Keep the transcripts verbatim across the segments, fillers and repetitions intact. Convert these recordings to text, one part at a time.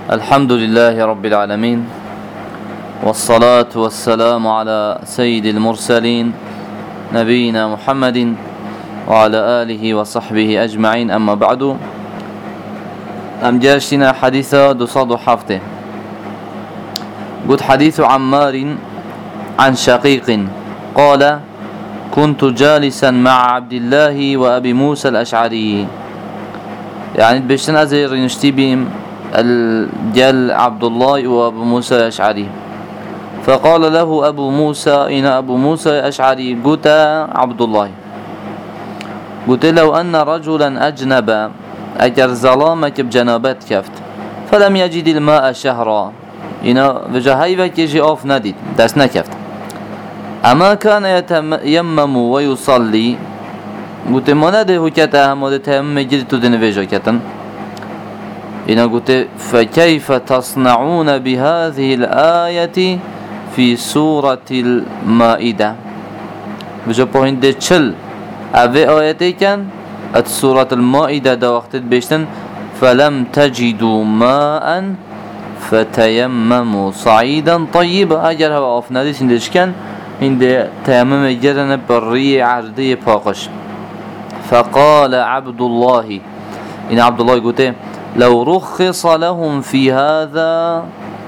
الحمد لله رب العالمين، والصلاة والسلام على سيد المرسلين نبينا محمد وعلى آله وصحبه أجمعين. أما بعد، أم جاشنا حديثا دصاد حفته. قد حديث عمار عن شقيق قال: كنت جالسا مع عبد الله وأبي موسى الأشعري. يعني بيشتن أزير نشتي بهم الجل عبد الله وأبو موسى الأشعري. فقال له أبو موسى: إن أبو موسى الأشعري قلت عبد الله، قلت لو أن رجلا أجنب أجر ظلامك بجنابت كفت فلم يجد الماء شهرا، إن بجهيبك يجي أوف نديد داس نكفت، أما كان يتيمم ويصلي، قلت ما نده كتا هم تيمم جدت دنفيجا كتن. إن قلت فكيف تصنعون بهذه الآية في سورة المائدة؟ بجا بوهن دي چل أبي آياتي كان ات سورة المائدة دا وقتت بيشتن: فلم تجدوا ماء فتيمموا صعيدا طيبا. أجر هوا أفنا دي سندش كان عند تيمم جرن برية عردية باقش. فقال عبد الله، إن عبد الله قلت لو رخص لهم في هذا،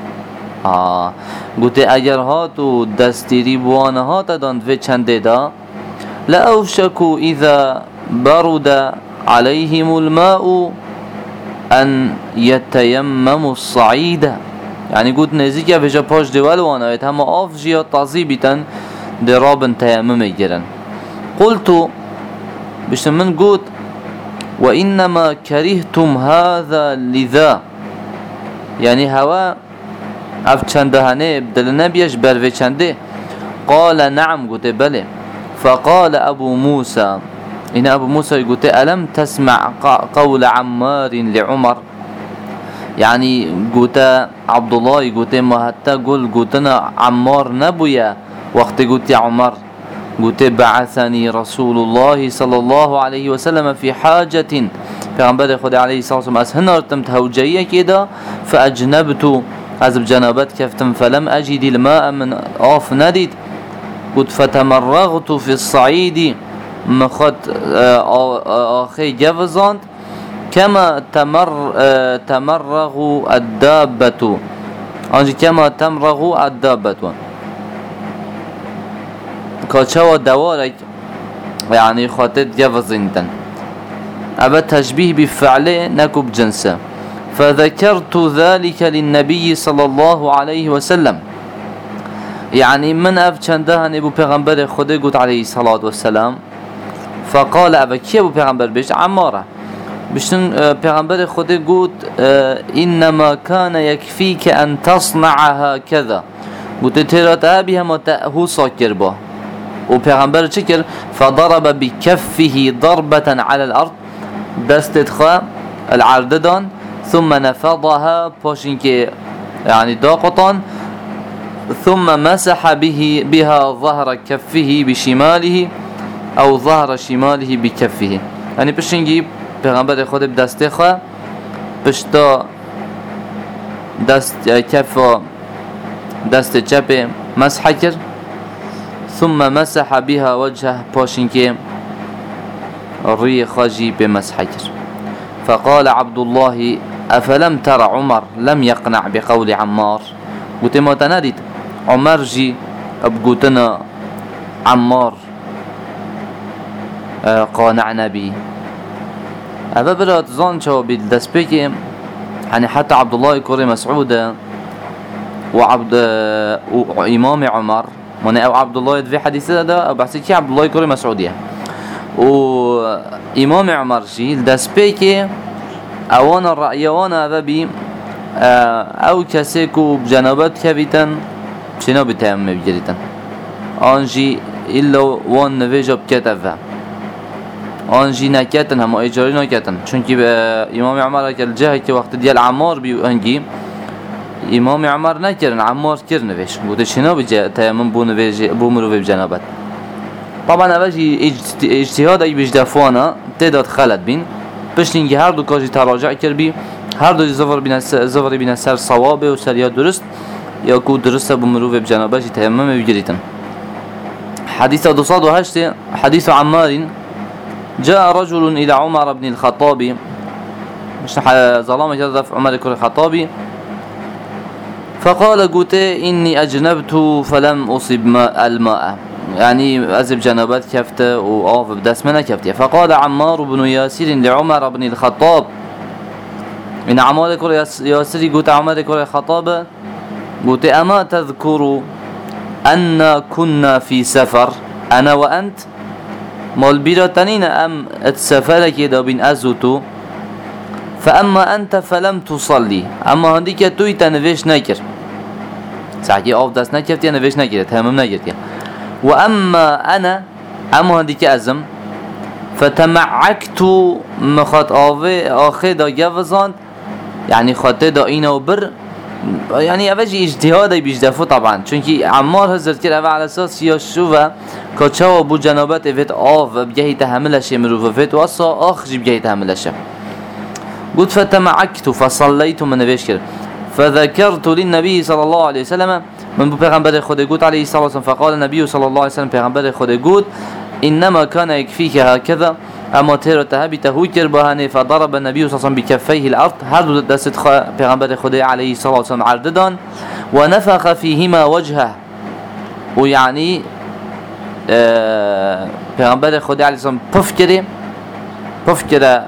آه قلت اگر هاتو دستيري بوانا هاتا داند في چنده دا، لأوشكوا إذا برد عليهم الماء أن يتيمموا الصعيد. يعني قلت نزيكا في جا باش دوال وانا يتهم آف جيا تازيبتا درابا تيمم يجرن. قلت بشتن من قلت: وإنما كرهتم هذا لذا، يعني هوا اف چنده هنه بدل نبيش بروي چنده. قال: نعم. قلت بله. فقال أبو موسى، إن أبو موسى قلت: ألم تسمع قول عمار لعمر؟ يعني قلت عبد الله قلت ما حتى قل قلتنا عمار نبويا وقت قلت يا عمر. قلت: بعثني رسول الله صلى الله عليه وسلم في حاجة، پیغمبر خدا عليه الصلاة والسلام از هنرتم توجيه كده، فأجنبت از بجنابت كفتم، فلم أجد الماء من آف نديد. قلت: فتمرغت في الصعيد، مخد آخي جفزاند، كما تمر تمرغ الدابة، أنجي كما تمرغ الدابة، كاتشوا دوارك يعني خاطر جفزينتن. أبا تشبيه بفعله نكب جنسه. فذكرت ذلك للنبي صلى الله عليه وسلم، يعني من أف چنده نبو پیغمبر خدا قلت عليه الصلاة والسلام. فقال: أبا كي أبو پیغمبر بيش؟ عمارة. بشتن پیغمبر خدا قلت: إنما كان يكفيك أن تصنع هكذا. قلت تيرات أبي هم هو ساكر با. و پیغمبر چكر؟ فضرب بكفه ضربة على الأرض، دست خا العرددان، ثم نفضها باشنك يعني داقطان، ثم مسح به بها ظهر كفه بشماله أو ظهر شماله بكفه. يعني بشنجي پیغمبر خود بدست خا بشتا دست كف دست چپ مسح كر، ثم مسح بها وجهه باشنك الري خاجي بمسح كر. فقال عبد الله: أفلم ترى عمر لم يقنع بقول عمار؟ قلت ما تناديت عمر جي أبقوتنا عمار آه قانعنا بي. أبا برات زان شو بالدسبيك، يعني حتى عبد الله كوري مسعود وعبد وإمام عمر من أو عبد الله في حديث هذا أو بحثي كي عبد الله كوري مسعودية وإمام عمر جي الدسبيك أوانا الرأي وانا أبابي أو كسيكو بجنابات كبيتن شنو بتيمم بجريتن آنجي إلا وان نفيجا بكتفه آنجي نكتن هم إجاري نكتن، چونكي إمام عمر كال جهة كي وقت ديال عمار بيو أنجي إمام عمر نكرن، عمار كر نفيش. قلت شنو بجا تيمم بو نفيج بو مروي بجنابات. طبعا أبجي اجتهاد أي بجدفوانا تداد خلد بين بشتنجي هر دو كاجي تراجع كر بي هر دو زفر بین زفر بین سر صواب و سر یا درست یا کو درست بمروف بجنابش تیمم بگیریتن. حديث دوصاد وهشت حديث عمار جاء رجل إلى عمر بن الخطاب مش ظلام جذف عمر بن الخطاب فقال قلت إني أجنبت فلم أصب ماء الماء يعني أزب جنابات كفت وآف بدس من كفت. فقال عمار بن ياسر لعمر بن الخطاب إن عمار بن ياسر قلت عمر بن الخطاب قلت أما تذكر أن كنا في سفر أنا وأنت مال بيرتنين أم السفر كده بين أزوتو فأما أنت فلم تصلي أما هنديك توي تنفيش نكر ساعتي أوف داس نكرت يا نفيش نكرت تمام نكرت يا وأما أنا أما هنديك أزم فتمعكت مخاط آوي آخر دا جوزان يعني خاطر دا إينا وبر يعني أفجي اجتهادي بيجدفو طبعا چونكي عمار هزر كر أفا على أساس يشوفه كتشاو بو جنابات افت آف بجهي تحملش مروف افت وأصا آخر بجهي تحملش. قلت فتمعكت فصليت من نبيش كر فذكرت للنبي صلى الله عليه وسلم من بو پیغمبر خود قلت عليه الصلاة والسلام فقال النبي صلى الله عليه وسلم پیغمبر خود قلت إنما كان يكفيك هكذا أما تير تهبي تهوي كربهانه فضرب النبي صلى الله عليه وسلم بكفيه الأرض هذا دست پیغمبر خدا عليه الصلاة والسلام عرددان ونفخ فيهما وجهه ويعني پیغمبر خدا عليه الصلاة والسلام بفكره بفكره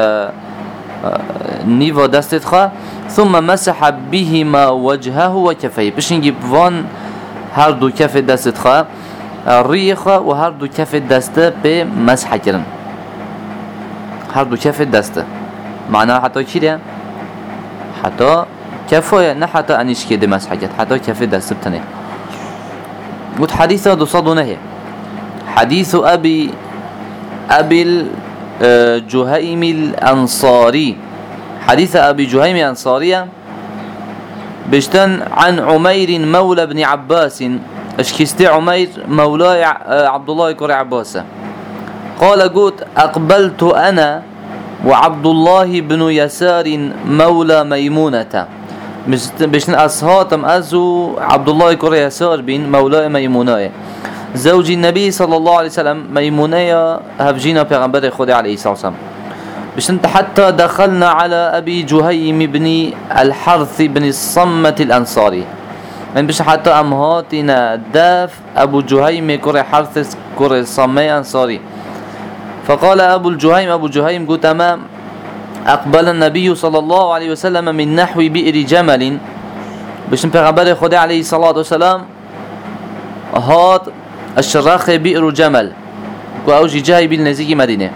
نيفا دست خا ثم مسح بهما وجهه وكفيه باش نجيب وان هر دو كف دست خا الريخ وهر دو كف دست بمسح كرن هر دو كف دسته معناها حتى كده حتى كفاية نه حتى انيش كده مسحجت حتى كف دسته بتنه. قلت حديث دو صدونه حديث أبي أبي الجهيم الأنصاري حديث أبي جهيم الأنصاري بشتن عن عمير مولى بن عباس اشكستي عمير مولى عبد الله بن عباس قال قلت أقبلت أنا وعبد الله بن يسار مولى ميمونة بشن أصهاتم أزو عبد الله بن يسار بن مولى ميمونة زوج النبي صلى الله عليه وسلم ميمونة هفجينا پیغمبر خدا عليه الصلاة والسلام بشن حتى دخلنا على أبي جهيم بن الحرث بن الصمت الأنصاري من بش حتى أمهاتنا داف أبو جهيم كري حرث كري صمي أنصاري. فقال أبو الجهيم أبو جهيم قلت أمام أقبل النبي صلى الله عليه وسلم من نحو بئر جمل بشن پیغمبر خدا عليه الصلاة والسلام هات الشراخ بئر جمل وأوجي جاي بالنزيج مدينة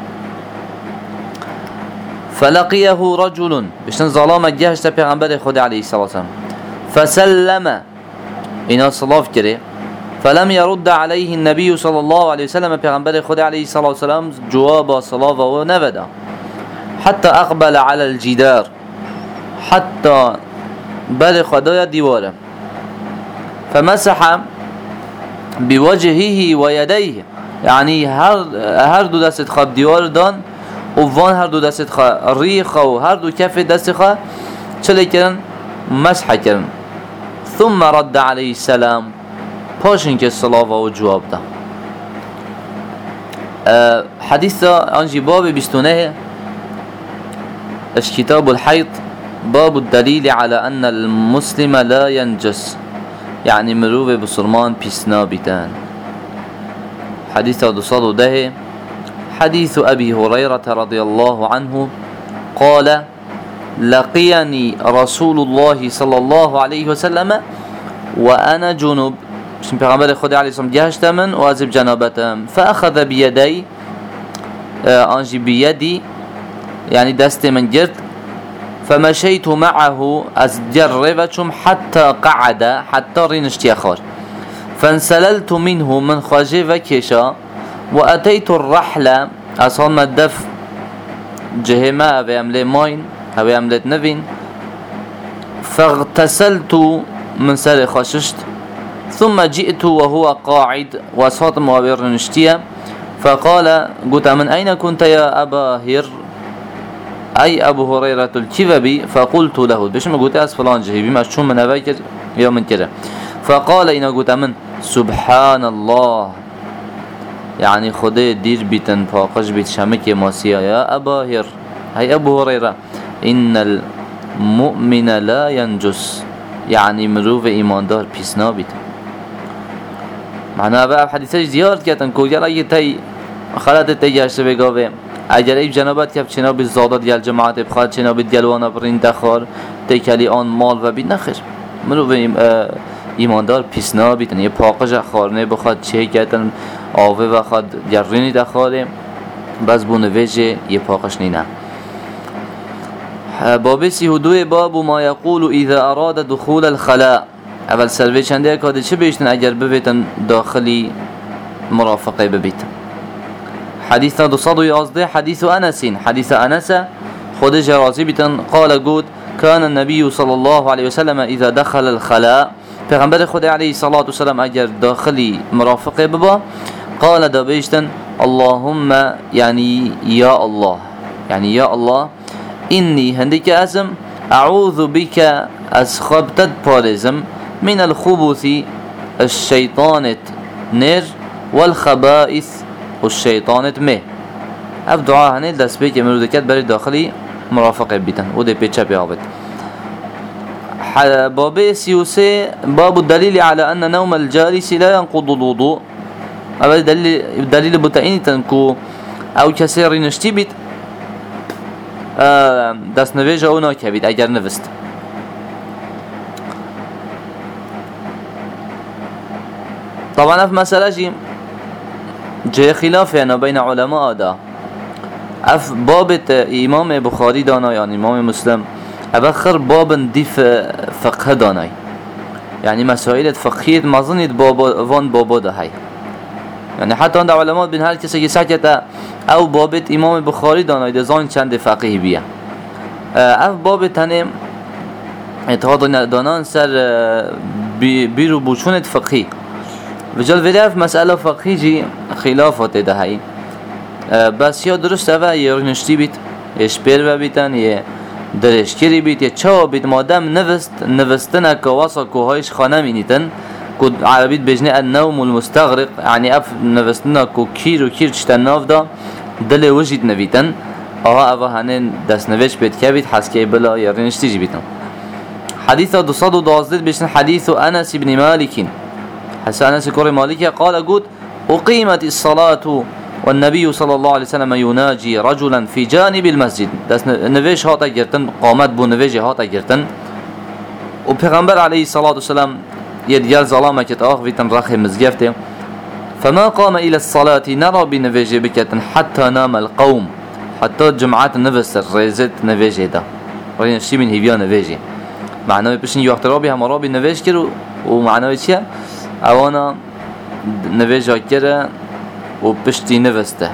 فلقيه رجل بشن ظلام الجهش پیغمبر خدا عليه الصلاة والسلام فسلم إنا صلاف كره فلم يرد عليه النبي صلى الله عليه وسلم پیغمبر خدا عليه الصلاة والسلام جواب صلاة ونفدا حتى أقبل على الجدار حتى بل خدايا ديواره فمسح بوجهه ويديه يعني هر هر دو دست خاب ديوار دان وفان هر دو دست خا ريخ و هر دو كف دست خا چلی کرن مسح کرن ثم رد عليه السلام پاشن که صلاة و جواب ده. أه حديث انجي باب بستونه اش كتاب الحيض باب الدليل على أن المسلم لا ينجس يعني مروف بصرمان بسنا بتان. حديث دوصاد ده حديث أبي هريرة رضي الله عنه قال لقيني رسول الله صلى الله عليه وسلم وأنا جنوب بسم پیغمبر خدا علیه السلام جهشت من و ازب جنابتم فأخذ بيدي انجي بيدي يعني دست من جرد فمشيت معه از جربتشم حتى قعد حتى رينشتي أخار فانسللت منه من خاجه وكيشا وأتيت الرحلة أصلا ما الدف جهما أبي أملي ماين أبي أملت نفين فاغتسلت من سر خاششت ثم جئت وهو قاعد وصاتم وبرنشتيا فقال قلت من أين كنت يا أبا هر أي أبو هريرة الكذبي فقلت له بيش ما قلت أس فلان جهي بما شو من أباكر يوم من كده فقال إن قلت من سبحان الله يعني خدي دير بيتن فاقش بيت شمك ماسيا يا أبا هر هي أبو هريرة إن المؤمن لا ينجس يعني مروف إيمان دار بيسنا بيت معناها بقى حديثة زيارت كتن كوجر أي تي خلات تيجاش بقى اگر ای جنابت کف چنا به زادات گل جماعت بخواد چنا به گلوانا برین دخار تکلی آن مال و بید نخیر منو به ایماندار پیسنا بیتن یه پاقش خارنه بخواد چه کتن آوه و خواد گرینی دخاره بس بونه وجه یه پاقش نینه باب سیهدوی باب ما یقول اذا اراد دخول الخلاء اول سروی چنده کاده چه بیشتن اگر ببیتن داخلی مرافقه ببیتن حديث دوصد ويازده حديث أنس حديث أنس خد جرازي بتن قال قد كان النبي صلى الله عليه وسلم إذا دخل الخلاء پیغمبر خدا عليه الصلاة والسلام اگر داخلي مرافقه ببا قال دابيشتن اللهم يعني يا الله يعني يا الله إني هندك أزم أعوذ بك أسخبتد بارزم من الخبث الشيطان نر والخبائث والشيطان مه اف دعاء هنه دست به که مرود کرد برای داخلی مرافقه بیتن و ده پیچه بیابد باب سیوسه باب الدليل على أن نوم الجالس لا ينقض الوضوء اول دلیل دلیل بتاینی تنکو او کسی رینشتی بیت دست نویج او ناکه بیت اگر نوست طبعا اف مسئله جیم جه خلاف يعني بين علماء دا اف بابت امام بخاري دانا يعني امام مسلم ابخر باب ديف فقه داناي يعني مسائل فقهيه ما ظنيت بابا وان بابا ده هي يعني حتى عند علماء بين هر کسی که سکت او بابت امام بخاري داناي ده زان چند فقهی بیا اف بابت تنه اعتقاد دانان سر بیرو بوچونت فقهی وجل ویدف مسئله فقهی جی خلافات ده هی بس یا درست اوه یه رنشتی بیت یه شپیر بیتن یه درشکری بیت یه چا بیت مادم نوست نوستن که واسا که هایش خانه مینیتن که عربیت بجنه النوم المستغرق یعنی اف نوستن که کیر و کیر چتن ناف دا دل وجید نویتن آها اوه هنه دست نوش بیت که بیت حسکه بلا یه رنشتی جی بیتن حدیث دو صد و دوازده بشن حدیث انس بن مالکین حسان انس كوري مالكي قال قد أقيمت الصلاة والنبي صلى الله عليه وسلم يناجي رجلا في جانب المسجد دست نویش هاتا گرتن قامت بو نویش هاتا گرتن و پیغمبر عليه الصلاة والسلام يديال ظلامة كت آخ فيتن رخي مزگفته فما قام إلى الصلاة نرى بنویش بكتن حتى نام القوم حتى جمعات نفسر ريزت نویش دا رأينا شي من هيبيا نویش معناه بشن يوقت رابي هم رابي نویش کرو و معناه چيه اوانا نویجا کرده و پشتی نوسته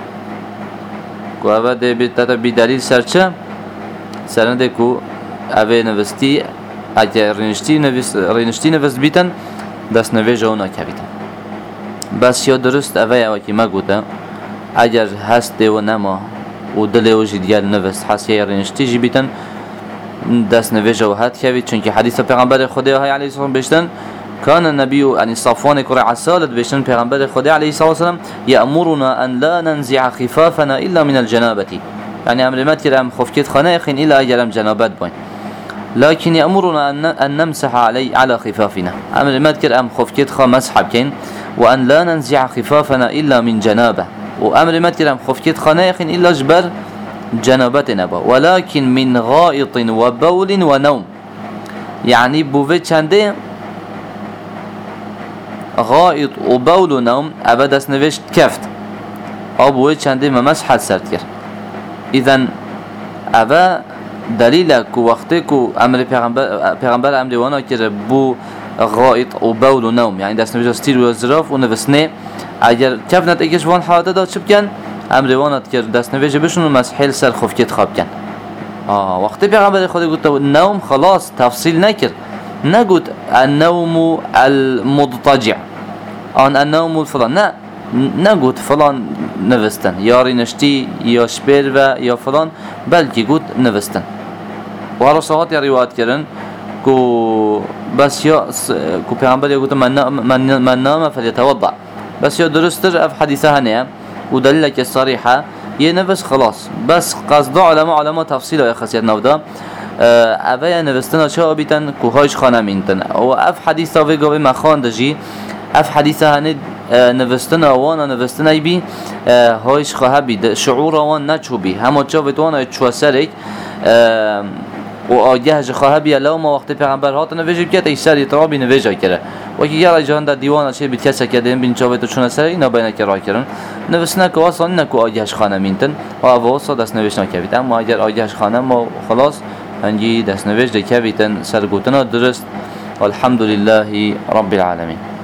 که اوه ده بیتا بی دلیل سرچه سرنده که اوه نوستی اگه رینشتی نوست رینشتی نوست بیتن دست نویجا اونا که بیتن بس یا درست اوه اوه که ما گوته اگر هست و نما و دل و جدیل نوست هست یا رینشتی جی بیتن دست نویجا و هد که بیت چونکه حدیث پیغمبر خدا علیه السلام بشتن كان النبي يعني صفوان كرة عسالة بيشن پیغمبر خدا عليه الصلاة والسلام يأمرنا أن لا ننزع خفافنا إلا من الجنابة يعني أمر ما ترى خفكت خناخين إلا أجرم جنابات بين لكن يأمرنا أن نمسح علي على خفافنا أمر ما ترى أم خفكت خا مسح بكين وأن لا ننزع خفافنا إلا من جنابة وأمر ما ترى أم خفكت خناخين إلا جبر جنابتنا ولكن من غائط وبول ونوم يعني بوفيت شنده غائط و بول و نوم ابد دست نوشت کفت آبوه چنده ممسحت سرد کرد اذن اوه دلیل که وقتی که امر پیغمبر پیغمبر امر وانا کرد بو غائط و بول و نوم یعنی دست نوشت استیر و زراف و نوسنه اگر کف نت اگش وان حالت داد چه بکن امر وانت کرد دست نوشت بشون و مسحیل سر خفکت خواب کن آه وقتی پیغمبر خود گفت نوم خلاص تفصیل نکرد نقول النوم المضطجع أن النوم الفلان لا نگوت فلان نوستن یاری نشتی یا شبیر و یا فلان بلکه گوت نوستن و هر صحات یا روایت کردن کو بس یا کو پیامبر یا گوت من من من نام فلیتوضع بس یا درستر اف حدیثه هنیه و دلیل که صریحه یه نفس خلاص بس قصد علما علما تفصیل و خاصیت نودا اوه نوستن چه بیتن کو هایش خانه مینتن و اف حدیث اوه گوی مخان دجی اف حدیثه هنی نوستن آوان نوستن ای بی هایش خواه بید شعور آوان نچو بی همه چا بتوان چو سرک و آگه جه خواه بی لو ما وقت پیغمبر هات نویجه بکت ای سر اطرابی نویجه کرده و که گر جهان در دیوان چه بیت کسا کرده بین چا بتو چون سر اینا بینه که راه کردن نوستن که واسه نکو آگهش خانه مینتن و واسه دست نویش نکبید اما اگر آگهش خانه ما خلاص هنگی دست نویش دکبیتن سرگوتنا درست والحمد لله رب العالمين.